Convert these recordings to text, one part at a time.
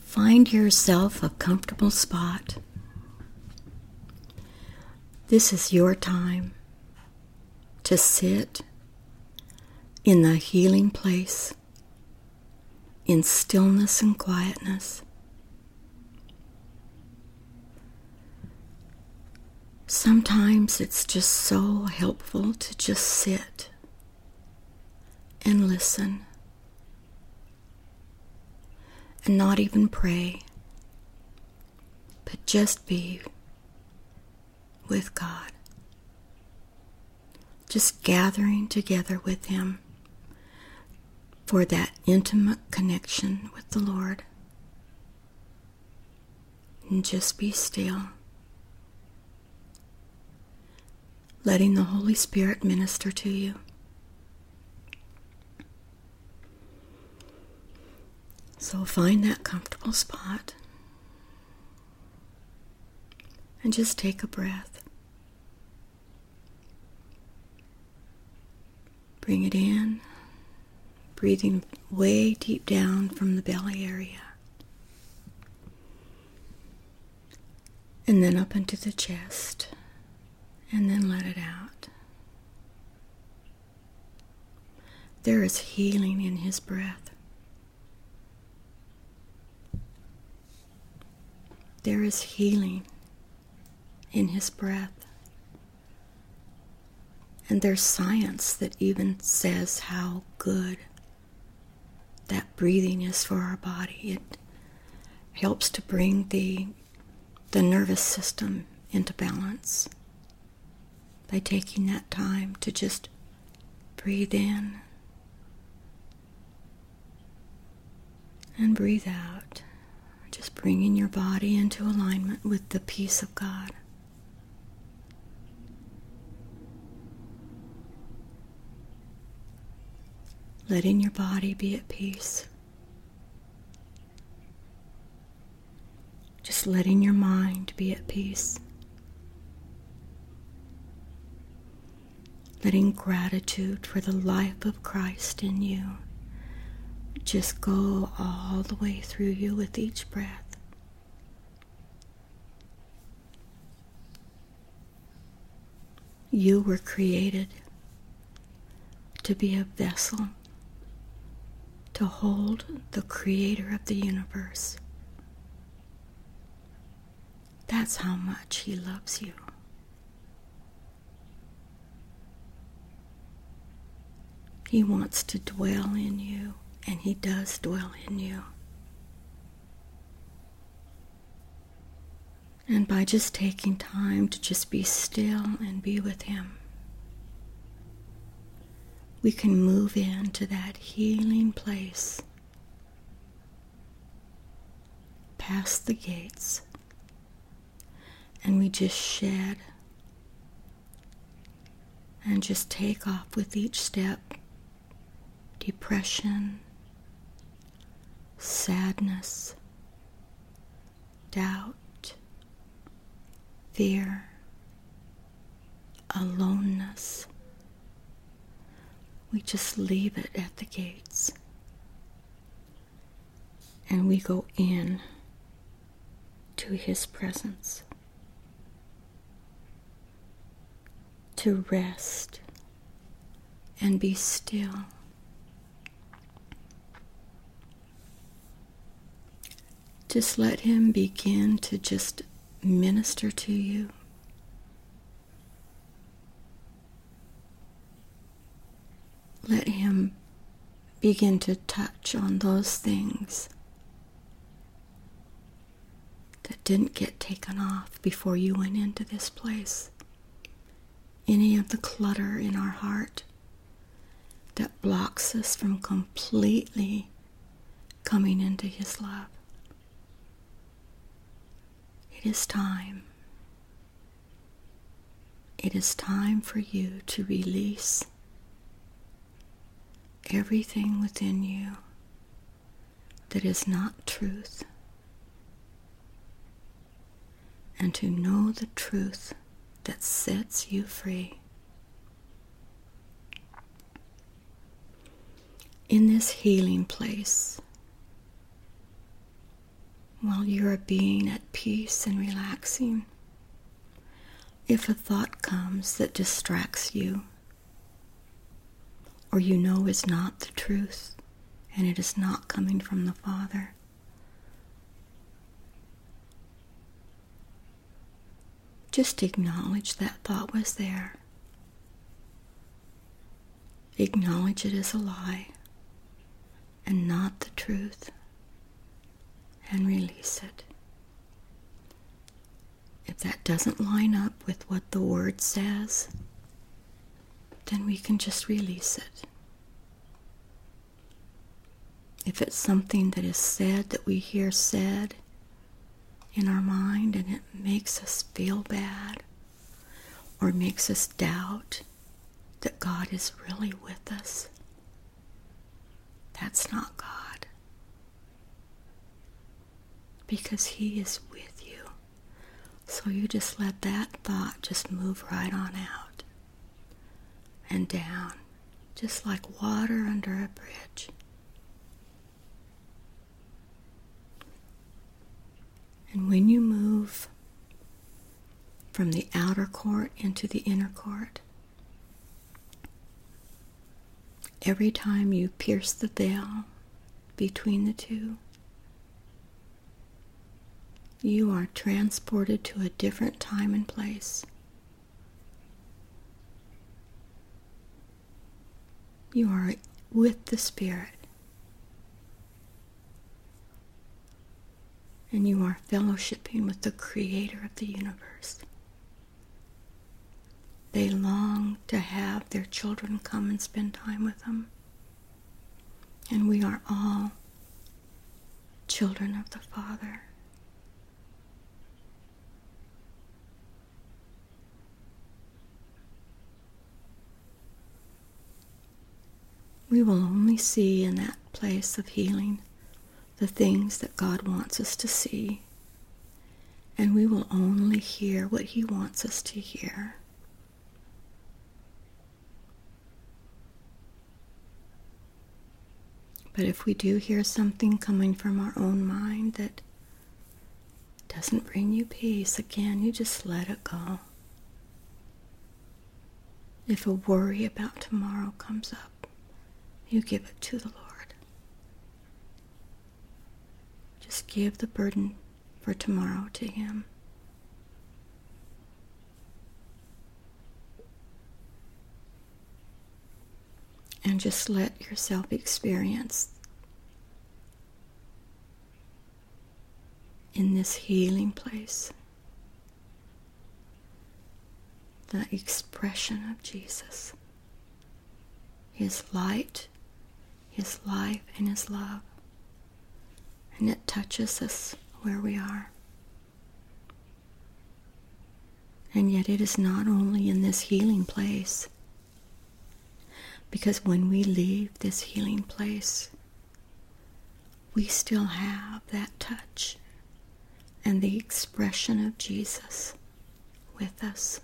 Find yourself a comfortable spot. This is your time to sit in the healing place, in stillness and quietness. Sometimes it's just so helpful to just sit and listen and not even pray, but just be with God, just gathering together with Him for that intimate connection with the Lord. And just be still, letting the Holy Spirit minister to you. So find that comfortable spot and just take a breath. Bring it in, breathing way deep down from the belly area. And then up into the chest, and then let it out. There is healing in His breath. There is healing in His breath. And there's science that even says how good that breathing is for our body. It helps to bring the nervous system into balance by taking that time to just breathe in and breathe out. Just bringing your body into alignment with the peace of God. Letting your body be at peace. Just letting your mind be at peace. Letting gratitude for the life of Christ in you just go all the way through you with each breath. You were created to be a vessel to hold the Creator of the universe. That's how much He loves you. He wants to dwell in you. And He does dwell in you. And by just taking time to just be still and be with Him, we can move into that healing place, past the gates, and we just shed and just take off with each step depression, sadness, doubt, fear, aloneness. We just leave it at the gates. And we go in to His presence to rest and be still. Just let Him begin to just minister to you. Let Him begin to touch on those things that didn't get taken off before you went into this place. Any of the clutter in our heart that blocks us from completely coming into His love. It is time. It is time for you to release everything within you that is not truth, and to know the truth that sets you free. In this healing place, while you're being at peace and relaxing. If a thought comes that distracts you, or you know is not the truth, and it is not coming from the Father, just acknowledge that thought was there. Acknowledge it as a lie and not the truth, and release it. If that doesn't line up with what the Word says, then we can just release it. If it's something that is said, that we hear said in our mind, and it makes us feel bad or makes us doubt that God is really with us, that's not God. Because He is with you. So you just let that thought just move right on out and down, just like water under a bridge. And when you move from the outer court into the inner court, every time you pierce the veil between the two, you are transported to a different time and place. You are with the Spirit. And you are fellowshipping with the Creator of the universe. They long to have their children come and spend time with them. And we are all children of the Father. We will only see in that place of healing the things that God wants us to see, and we will only hear what He wants us to hear. But if we do hear something coming from our own mind that doesn't bring you peace, again, you just let it go. If a worry about tomorrow comes up, you give it to the Lord. Just give the burden for tomorrow to Him. And just let yourself experience in this healing place the expression of Jesus, His light, His life, and His love. And it touches us where we are. And yet it is not only in this healing place, because when we leave this healing place, we still have that touch and the expression of Jesus with us.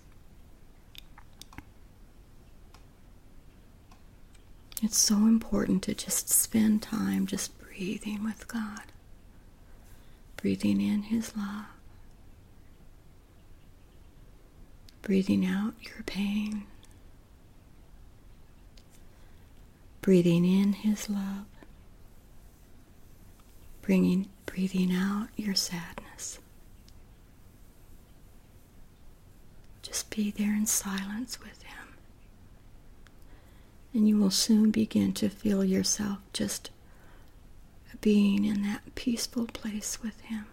It's so important to just spend time just breathing with God. Breathing in His love. Breathing out your pain. Breathing in His love. Breathing out your sadness. Just be there in silence with Him. And you will soon begin to feel yourself just being in that peaceful place with Him.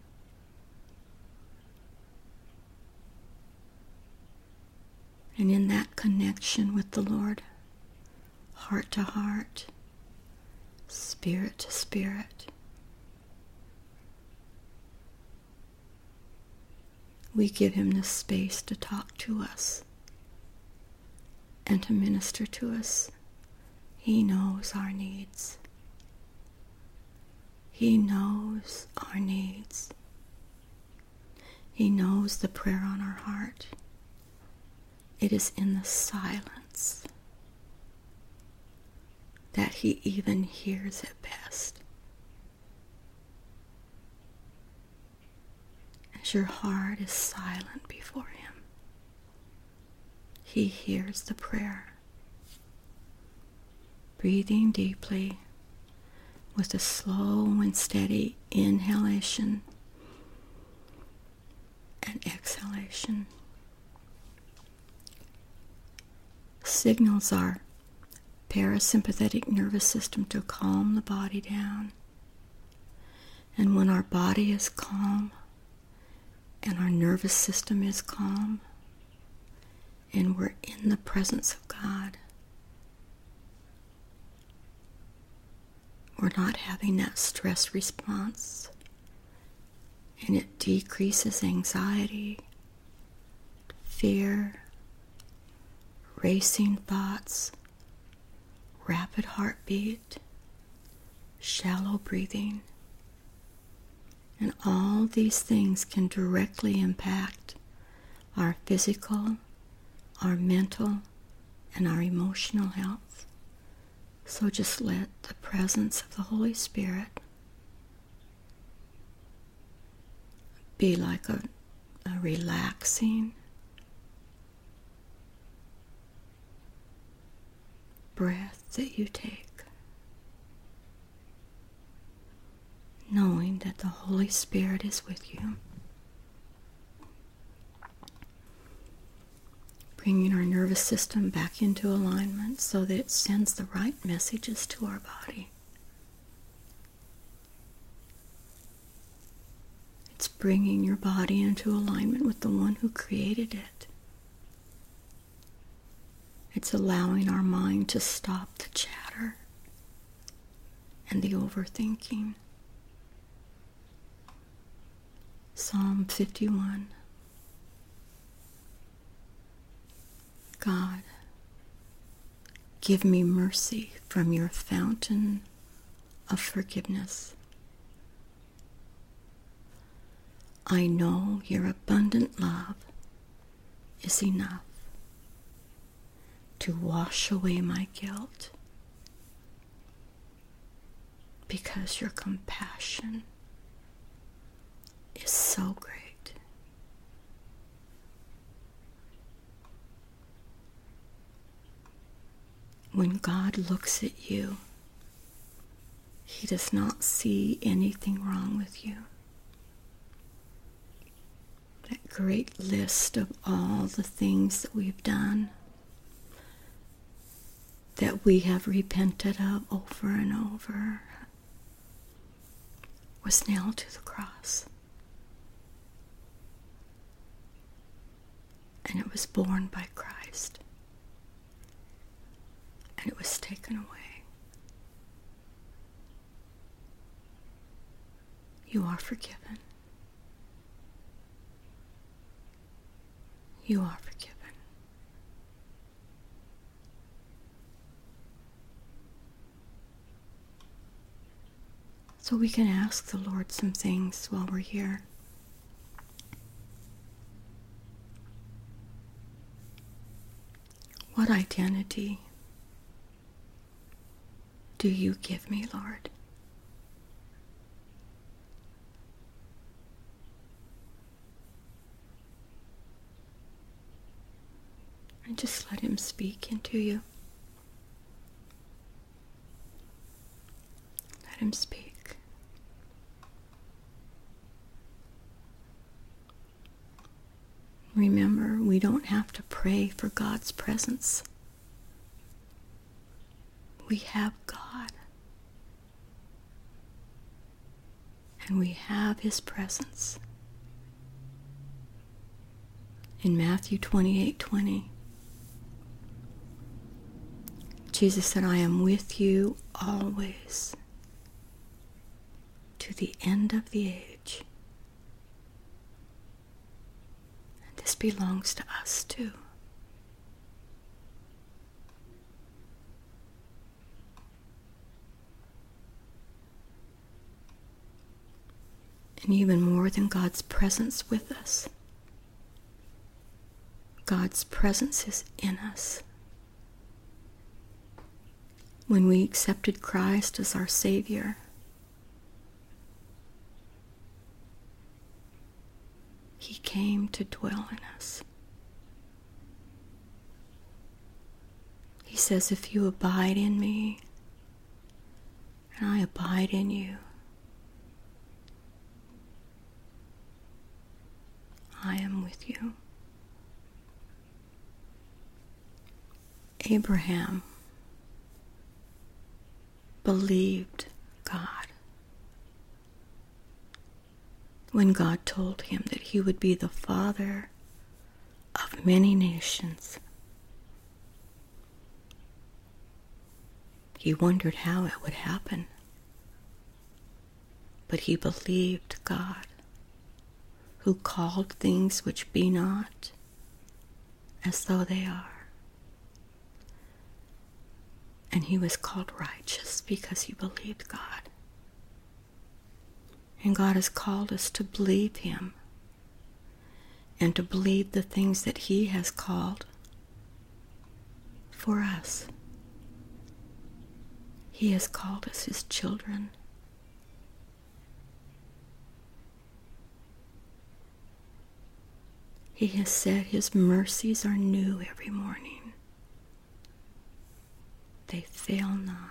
And in that connection with the Lord, heart to heart, spirit to spirit, we give Him the space to talk to us and to minister to us. He knows our needs. He knows our needs. He knows the prayer on our heart. It is in the silence that He even hears it best. that your heart is silent before Him. He hears the prayer. Breathing deeply with a slow and steady inhalation and exhalation. Signals our parasympathetic nervous system to calm the body down. And when our body is calm and our nervous system is calm and we're in the presence of God, we're not having that stress response, and it decreases anxiety, fear, racing thoughts, rapid heartbeat, shallow breathing. And all these things can directly impact our physical, our mental, and our emotional health. So just let the presence of the Holy Spirit be like a relaxing breath that you take, knowing that the Holy Spirit is with you. Bringing our nervous system back into alignment so that it sends the right messages to our body. It's bringing your body into alignment with the one who created it. It's allowing our mind to stop the chatter and the overthinking. Psalm 51. God, give me mercy from your fountain of forgiveness. I know your abundant love is enough to wash away my guilt, because your compassion is so great. When God looks at you, He does not see anything wrong with you. That great list of all the things that we've done, that we have repented of over and over, was nailed to the cross. And it was borne by Christ. And it was taken away. You are forgiven. You are forgiven. So we can ask the Lord some things while we're here. What identity do you give me, Lord? And just let Him speak into you. Let Him speak. Remember, we don't have to pray for God's presence. We have God. And we have His presence. In Matthew 28:20, Jesus said, I am with you always to the end of the age. And this belongs to us too. And even more than God's presence with us, God's presence is in us. When we accepted Christ as our Savior, came to dwell in us. He says, if you abide in me, and I abide in you, I am with you. Abraham believed God when God told him that he would be the father of many nations. He wondered how it would happen, but he believed God, who called things which be not as though they are. And he was called righteous because he believed God. And God has called us to believe him and to believe the things that he has called for us. He has called us his children. He has said his mercies are new every morning. They fail not.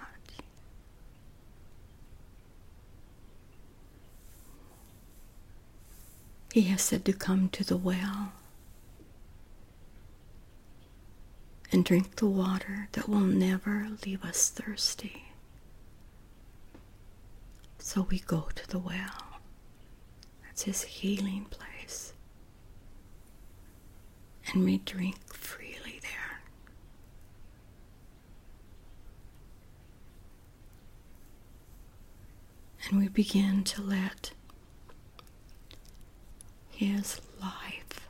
He has said to come to the well and drink the water that will never leave us thirsty. So we go to the well. That's his healing place. And we drink freely there. And we begin to let his life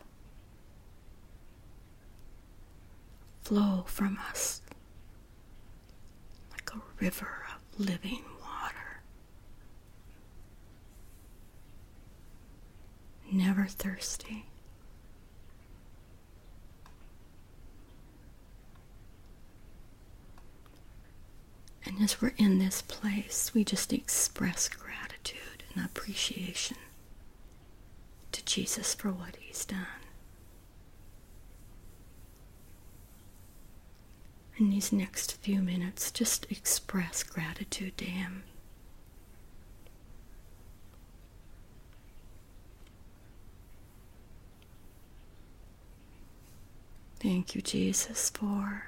flow from us like a river of living water, never thirsty. And as we're in this place, we just express gratitude and appreciation to Jesus for what he's done. In these next few minutes, just express gratitude to him. Thank you, Jesus, for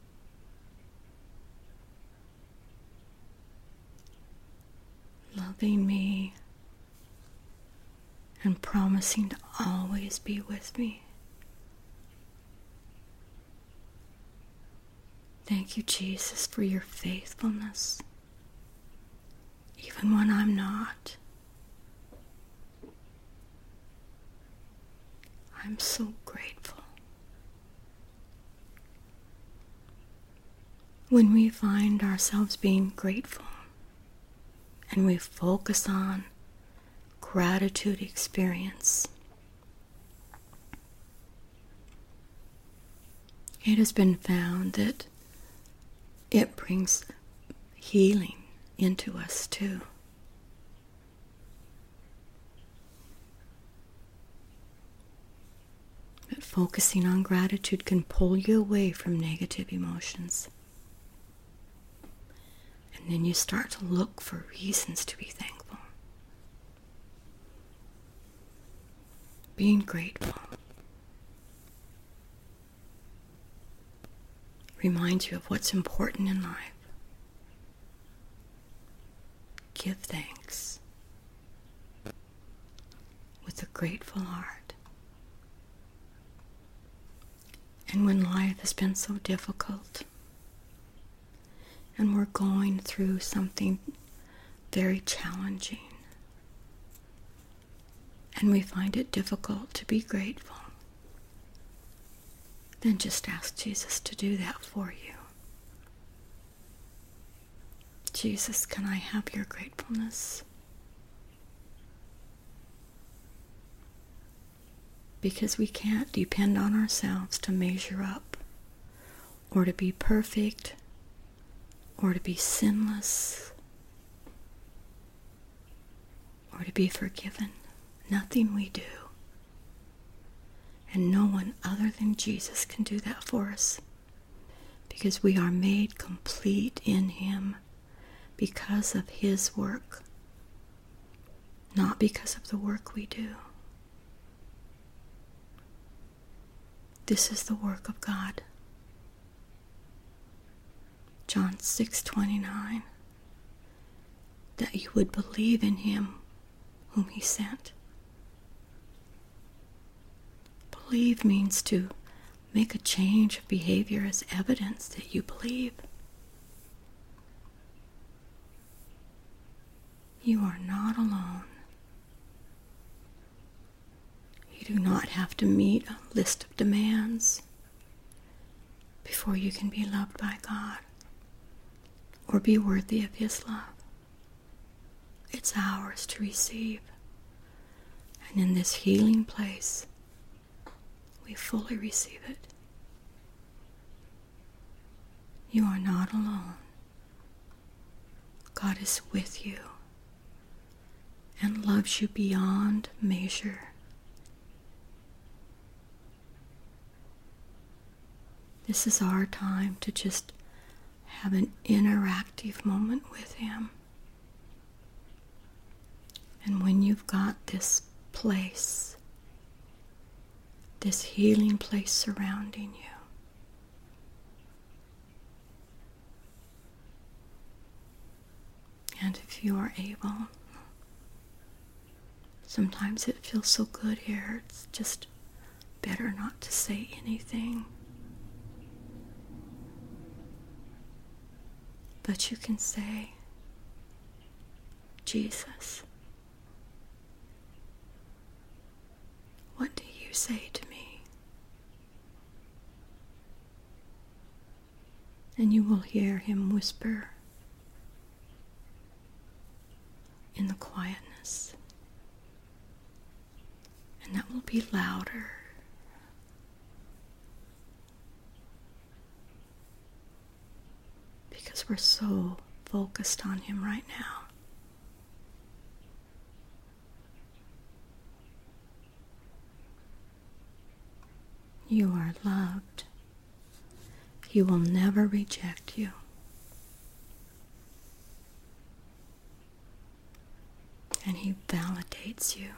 loving me and promising to always be with me. Thank you, Jesus, for your faithfulness, even when I'm not. I'm so grateful. When we find ourselves being grateful and we focus on gratitude experience, it has been found that it brings healing into us too. But focusing on gratitude can pull you away from negative emotions. And then you start to look for reasons to be thankful. Being grateful reminds you of what's important in life. Give thanks with a grateful heart. And when life has been so difficult and we're going through something very challenging and we find it difficult to be grateful, then just ask Jesus to do that for you. Jesus, can I have your gratefulness? Because we can't depend on ourselves to measure up or to be perfect or to be sinless or to be forgiven. Nothing we do And no one other than Jesus can do that for us, because we are made complete in Him because of His work, not because of the work we do. This is the work of God. John 6:29, that you would believe in Him whom He sent. Believe means to make a change of behavior as evidence that you believe. You are not alone. You do not have to meet a list of demands before you can be loved by God or be worthy of His love. It's ours to receive. And in this healing place, we fully receive it. You are not alone. God is with you and loves you beyond measure. This is our time to just have an interactive moment with Him. And when you've got this place, this healing place surrounding you, and if you are able, sometimes it feels so good here, it's just better not to say anything. But you can say, Jesus, what do you say to me? And you will hear Him whisper in the quietness. And that will be louder. Because we're so focused on Him right now. You are loved. He will never reject you. And He validates you.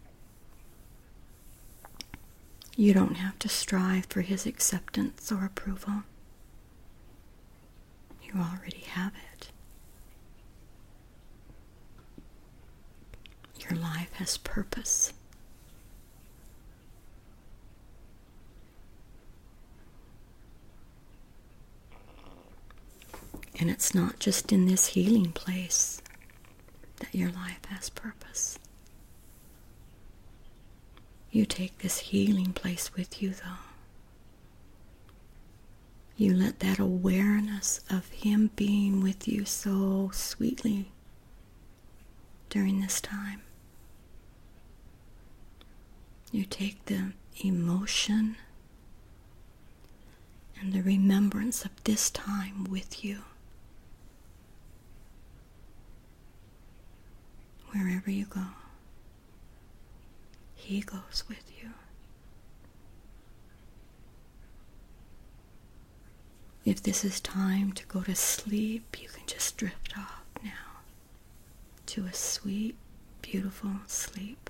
You don't have to strive for His acceptance or approval. You already have it. Your life has purpose. And it's not just in this healing place that your life has purpose. You take this healing place with you, though. You let that awareness of Him being with you so sweetly during this time. You take the emotion and the remembrance of this time with you. Wherever you go, He goes with you. If this is time to go to sleep, you can just drift off now to a sweet, beautiful sleep.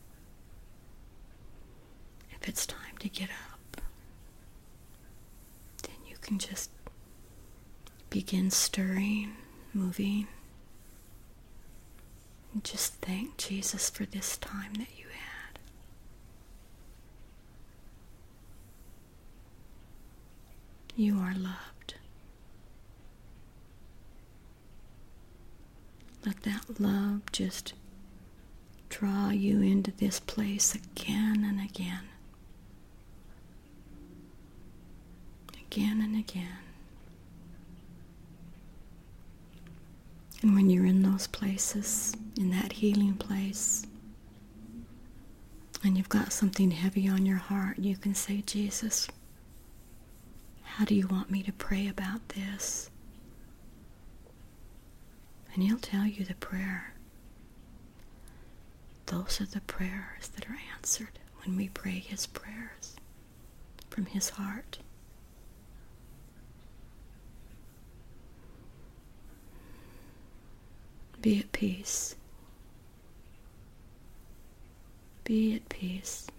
If it's time to get up, then you can just begin stirring, moving, and just thank Jesus for this time that you had. You are loved. Let that love just draw you into this place again and again. Again and again. And when you're in those places, in that healing place, and you've got something heavy on your heart, you can say, Jesus, how do you want me to pray about this? And He'll tell you the prayer. Those are the prayers that are answered when we pray His prayers from His heart. Be at peace. Be at peace.